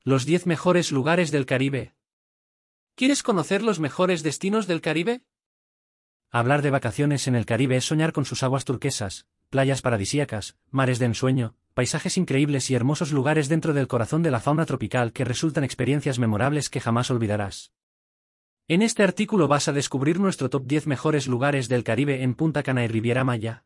Los 10 mejores lugares del Caribe. ¿Quieres conocer los mejores destinos del Caribe? Hablar de vacaciones en el Caribe es soñar con sus aguas turquesas, playas paradisíacas, mares de ensueño, paisajes increíbles y hermosos lugares dentro del corazón de la fauna tropical que resultan experiencias memorables que jamás olvidarás. En este artículo vas a descubrir nuestro top 10 mejores lugares del Caribe en Punta Cana y Riviera Maya.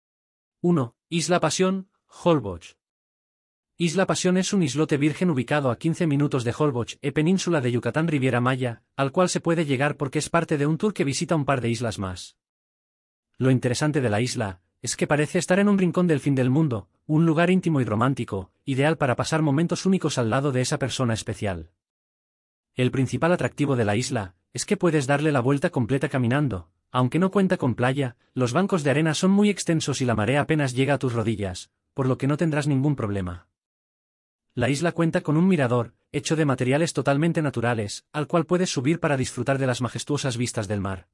1. Isla Pasión, Holbox. Isla Pasión es un islote virgen ubicado a 15 minutos de Holbox, península de Yucatán, Riviera Maya, al cual se puede llegar porque es parte de un tour que visita un par de islas más. Lo interesante de la isla es que parece estar en un rincón del fin del mundo, un lugar íntimo y romántico, ideal para pasar momentos únicos al lado de esa persona especial. El principal atractivo de la isla es que puedes darle la vuelta completa caminando. Aunque no cuenta con playa, los bancos de arena son muy extensos y la marea apenas llega a tus rodillas, por lo que no tendrás ningún problema. La isla cuenta con un mirador, hecho de materiales totalmente naturales, al cual puedes subir para disfrutar de las majestuosas vistas del mar.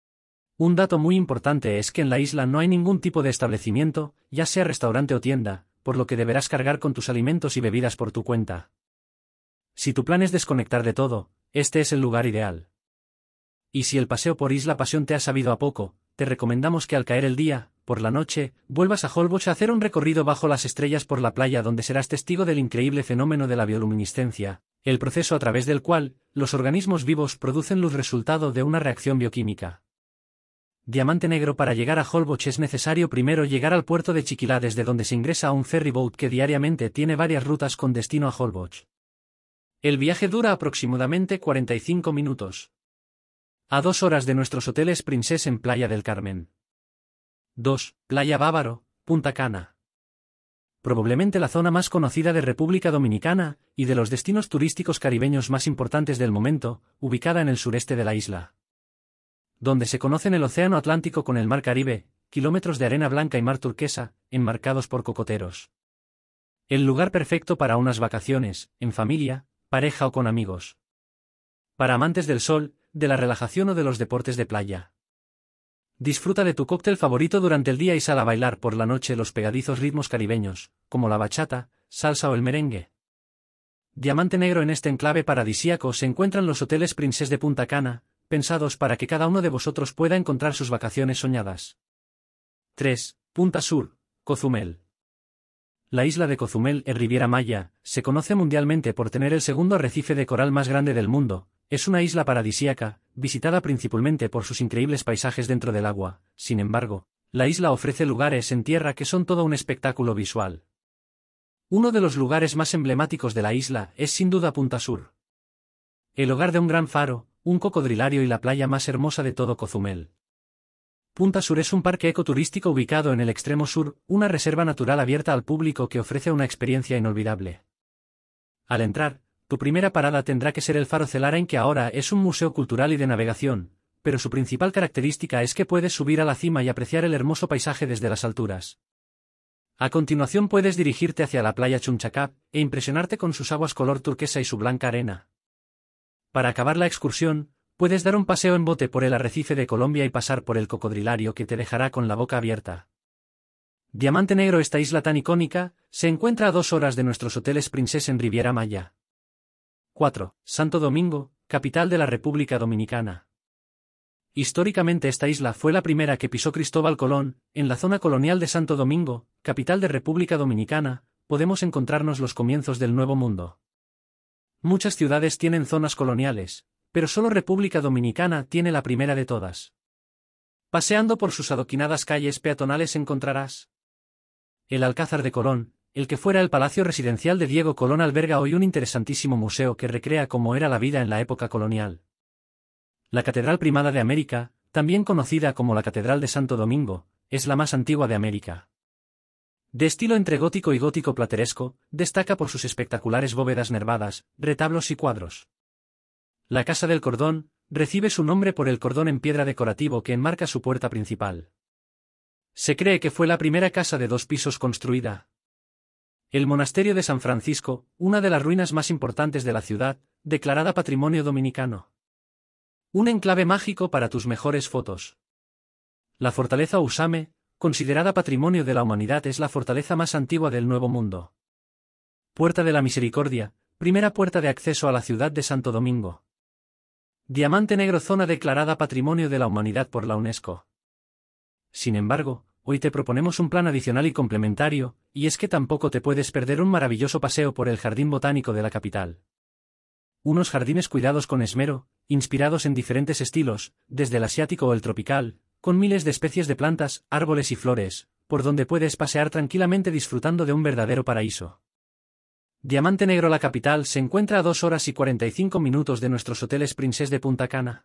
Un dato muy importante es que en la isla no hay ningún tipo de establecimiento, ya sea restaurante o tienda, por lo que deberás cargar con tus alimentos y bebidas por tu cuenta. Si tu plan es desconectar de todo, este es el lugar ideal. Y si el paseo por Isla Pasión te ha sabido a poco, te recomendamos que al caer el día, por la noche, vuelvas a Holbox a hacer un recorrido bajo las estrellas por la playa donde serás testigo del increíble fenómeno de la bioluminiscencia, el proceso a través del cual los organismos vivos producen luz resultado de una reacción bioquímica. Diamante Negro. Para llegar a Holbox es necesario primero llegar al puerto de Chiquilá, desde donde se ingresa a un ferry boat que diariamente tiene varias rutas con destino a Holbox. El viaje dura aproximadamente 45 minutos. A 2 horas de nuestros hoteles Princess en Playa del Carmen. 2. Playa Bávaro, Punta Cana. Probablemente la zona más conocida de República Dominicana, y de los destinos turísticos caribeños más importantes del momento, ubicada en el sureste de la isla. Donde se conocen el Océano Atlántico con el Mar Caribe, kilómetros de arena blanca y mar turquesa, enmarcados por cocoteros. El lugar perfecto para unas vacaciones, en familia, pareja o con amigos. Para amantes del sol, de la relajación o de los deportes de playa. Disfruta de tu cóctel favorito durante el día y sal a bailar por la noche los pegadizos ritmos caribeños, como la bachata, salsa o el merengue. Diamante Negro. En este enclave paradisíaco se encuentran los hoteles Princess de Punta Cana, pensados para que cada uno de vosotros pueda encontrar sus vacaciones soñadas. 3. Punta Sur, Cozumel. La isla de Cozumel, en Riviera Maya, se conoce mundialmente por tener el segundo arrecife de coral más grande del mundo. Es una isla paradisíaca, visitada principalmente por sus increíbles paisajes dentro del agua. Sin embargo, la isla ofrece lugares en tierra que son todo un espectáculo visual. Uno de los lugares más emblemáticos de la isla es sin duda Punta Sur. El hogar de un gran faro, un cocodrilario y la playa más hermosa de todo Cozumel. Punta Sur es un parque ecoturístico ubicado en el extremo sur, una reserva natural abierta al público que ofrece una experiencia inolvidable. Al entrar, tu primera parada tendrá que ser el Faro Celarain, que ahora es un museo cultural y de navegación, pero su principal característica es que puedes subir a la cima y apreciar el hermoso paisaje desde las alturas. A continuación puedes dirigirte hacia la playa Chunchacap e impresionarte con sus aguas color turquesa y su blanca arena. Para acabar la excursión, puedes dar un paseo en bote por el arrecife de Colombia y pasar por el cocodrilario que te dejará con la boca abierta. Diamante Negro. Esta isla tan icónica se encuentra a 2 horas de nuestros hoteles Princess en Riviera Maya. 4. Santo Domingo, capital de la República Dominicana. Históricamente esta isla fue la primera que pisó Cristóbal Colón. En la zona colonial de Santo Domingo, capital de República Dominicana, podemos encontrarnos los comienzos del Nuevo Mundo. Muchas ciudades tienen zonas coloniales, pero solo República Dominicana tiene la primera de todas. Paseando por sus adoquinadas calles peatonales encontrarás el Alcázar de Colón. El que fuera el palacio residencial de Diego Colón alberga hoy un interesantísimo museo que recrea cómo era la vida en la época colonial. La Catedral Primada de América, también conocida como la Catedral de Santo Domingo, es la más antigua de América. De estilo entre gótico y gótico plateresco, destaca por sus espectaculares bóvedas nervadas, retablos y cuadros. La Casa del Cordón recibe su nombre por el cordón en piedra decorativo que enmarca su puerta principal. Se cree que fue la primera casa de 2 pisos construida. El Monasterio de San Francisco, una de las ruinas más importantes de la ciudad, declarada Patrimonio Dominicano. Un enclave mágico para tus mejores fotos. La Fortaleza Usame, considerada Patrimonio de la Humanidad, es la fortaleza más antigua del Nuevo Mundo. Puerta de la Misericordia, Primera puerta de acceso a la ciudad de Santo Domingo. Diamante Negro, zona declarada Patrimonio de la Humanidad por la UNESCO. Sin embargo, hoy te proponemos un plan adicional y complementario, y es que tampoco te puedes perder un maravilloso paseo por el Jardín Botánico de la capital. Unos jardines cuidados con esmero, inspirados en diferentes estilos, desde el asiático o el tropical, con miles de especies de plantas, árboles y flores, por donde puedes pasear tranquilamente disfrutando de un verdadero paraíso. Diamante Negro, la capital, se encuentra a 2 horas y 45 minutos de nuestros hoteles Princess de Punta Cana.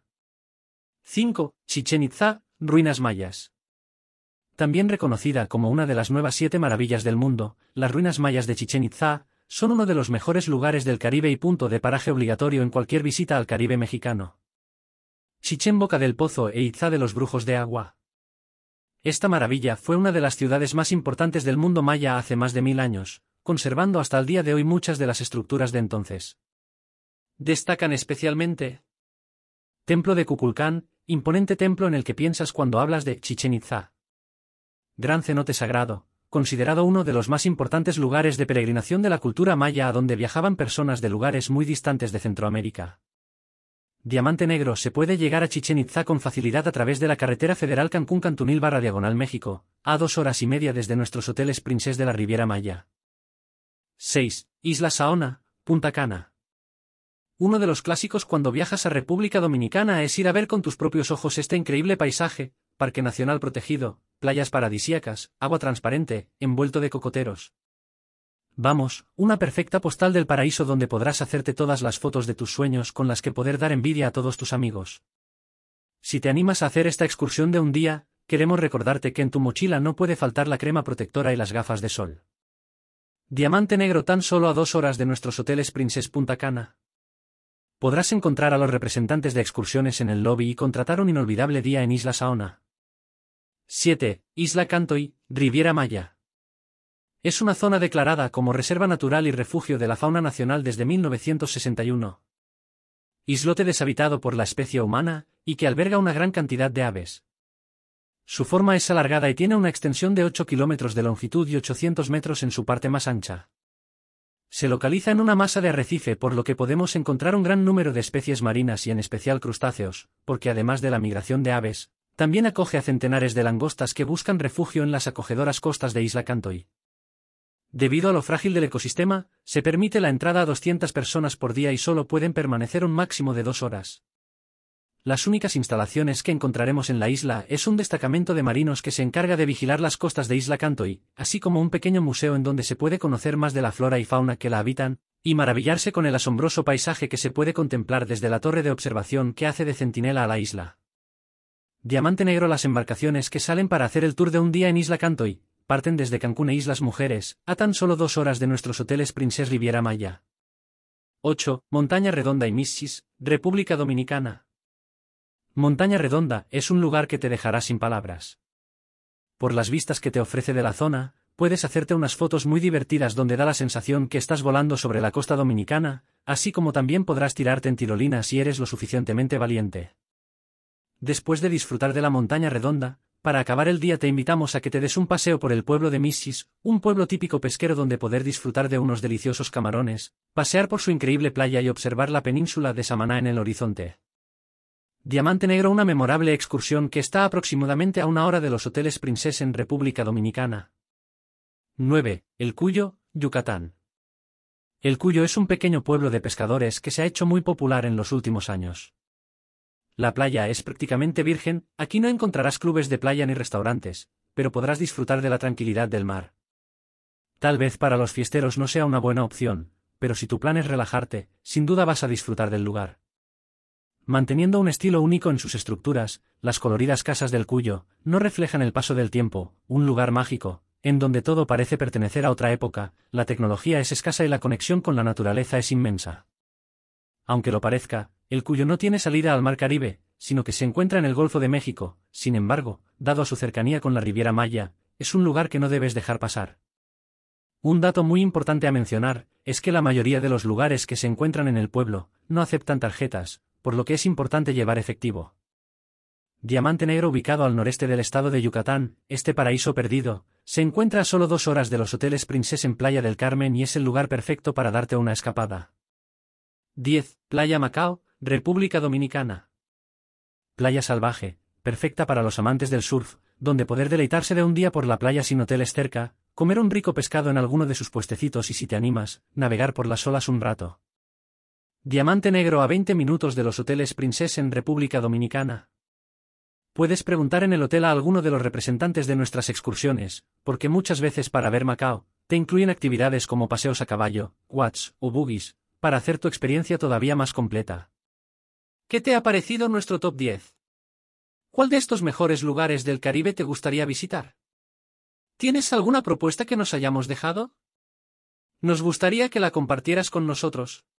5. Chichén Itzá, ruinas mayas. También reconocida como una de las nuevas 7 maravillas del mundo, las ruinas mayas de Chichén Itzá son uno de los mejores lugares del Caribe y punto de paraje obligatorio en cualquier visita al Caribe mexicano. Chichén, Boca del Pozo e Itzá de los Brujos de Agua. Esta maravilla fue una de las ciudades más importantes del mundo maya hace más de 1000 años, conservando hasta el día de hoy muchas de las estructuras de entonces. Destacan especialmente Templo de Kukulcán, imponente templo en el que piensas cuando hablas de Chichén Itzá. Gran cenote sagrado, considerado uno de los más importantes lugares de peregrinación de la cultura maya a donde viajaban personas de lugares muy distantes de Centroamérica. Diamante Negro, se puede llegar a Chichén Itzá con facilidad a través de la carretera federal Cancún-Cantunil/Diagonal México, a 2 horas y media desde nuestros hoteles Princess de la Riviera Maya. 6. Isla Saona, Punta Cana. Uno de los clásicos cuando viajas a República Dominicana es ir a ver con tus propios ojos este increíble paisaje, parque nacional protegido, playas paradisíacas, agua transparente, envuelto de cocoteros. Vamos, una perfecta postal del paraíso donde podrás hacerte todas las fotos de tus sueños con las que poder dar envidia a todos tus amigos. Si te animas a hacer esta excursión de un día, queremos recordarte que en tu mochila no puede faltar la crema protectora y las gafas de sol. Diamante Negro, tan solo a 2 horas de nuestros hoteles Princess Punta Cana. Podrás encontrar a los representantes de excursiones en el lobby y contratar un inolvidable día en Isla Saona. 7. Isla Cantoy, Riviera Maya. Es una zona declarada como Reserva Natural y Refugio de la Fauna Nacional desde 1961. Islote deshabitado por la especie humana, y que alberga una gran cantidad de aves. Su forma es alargada y tiene una extensión de 8 kilómetros de longitud y 800 metros en su parte más ancha. Se localiza en una masa de arrecife, por lo que podemos encontrar un gran número de especies marinas y en especial crustáceos, porque además de la migración de aves, también acoge a centenares de langostas que buscan refugio en las acogedoras costas de Isla Cantoy. Debido a lo frágil del ecosistema, se permite la entrada a 200 personas por día y solo pueden permanecer un máximo de 2 horas. Las únicas instalaciones que encontraremos en la isla es un destacamento de marinos que se encarga de vigilar las costas de Isla Cantoy, así como un pequeño museo en donde se puede conocer más de la flora y fauna que la habitan, y maravillarse con el asombroso paisaje que se puede contemplar desde la torre de observación que hace de centinela a la isla. Diamante Negro, las embarcaciones que salen para hacer el tour de un día en Isla Cantoy parten desde Cancún e Islas Mujeres, a tan solo 2 horas de nuestros hoteles Princess Riviera Maya. 8. Montaña Redonda y Missis, República Dominicana. Montaña Redonda es un lugar que te dejará sin palabras. Por las vistas que te ofrece de la zona, puedes hacerte unas fotos muy divertidas donde da la sensación que estás volando sobre la costa dominicana, así como también podrás tirarte en tirolina si eres lo suficientemente valiente. Después de disfrutar de la Montaña Redonda, para acabar el día te invitamos a que te des un paseo por el pueblo de Missis, un pueblo típico pesquero donde poder disfrutar de unos deliciosos camarones, pasear por su increíble playa y observar la península de Samaná en el horizonte. Diamante Negro, una memorable excursión que está aproximadamente a 1 hora de los hoteles Princess en República Dominicana. 9. El Cuyo, Yucatán. El Cuyo es un pequeño pueblo de pescadores que se ha hecho muy popular en los últimos años. La playa es prácticamente virgen, aquí no encontrarás clubes de playa ni restaurantes, pero podrás disfrutar de la tranquilidad del mar. Tal vez para los fiesteros no sea una buena opción, pero si tu plan es relajarte, sin duda vas a disfrutar del lugar. Manteniendo un estilo único en sus estructuras, las coloridas casas del Cuyo no reflejan el paso del tiempo, un lugar mágico, en donde todo parece pertenecer a otra época, la tecnología es escasa y la conexión con la naturaleza es inmensa. Aunque lo parezca, el Cuyo no tiene salida al Mar Caribe, sino que se encuentra en el Golfo de México. Sin embargo, dado a su cercanía con la Riviera Maya, es un lugar que no debes dejar pasar. Un dato muy importante a mencionar es que la mayoría de los lugares que se encuentran en el pueblo no aceptan tarjetas, por lo que es importante llevar efectivo. Diamante Negro, ubicado al noreste del estado de Yucatán, este paraíso perdido, se encuentra a solo 2 horas de los hoteles Princess en Playa del Carmen y es el lugar perfecto para darte una escapada. 10. Playa Macao, República Dominicana. Playa salvaje, perfecta para los amantes del surf, donde poder deleitarse de un día por la playa sin hoteles cerca, comer un rico pescado en alguno de sus puestecitos y si te animas, navegar por las olas un rato. Diamante Negro a 20 minutos de los hoteles Princess en República Dominicana. Puedes preguntar en el hotel a alguno de los representantes de nuestras excursiones, porque muchas veces para ver Macao, te incluyen actividades como paseos a caballo, quads o buggies, para hacer tu experiencia todavía más completa. ¿Qué te ha parecido nuestro top 10? ¿Cuál de estos mejores lugares del Caribe te gustaría visitar? ¿Tienes alguna propuesta que nos hayamos dejado? Nos gustaría que la compartieras con nosotros.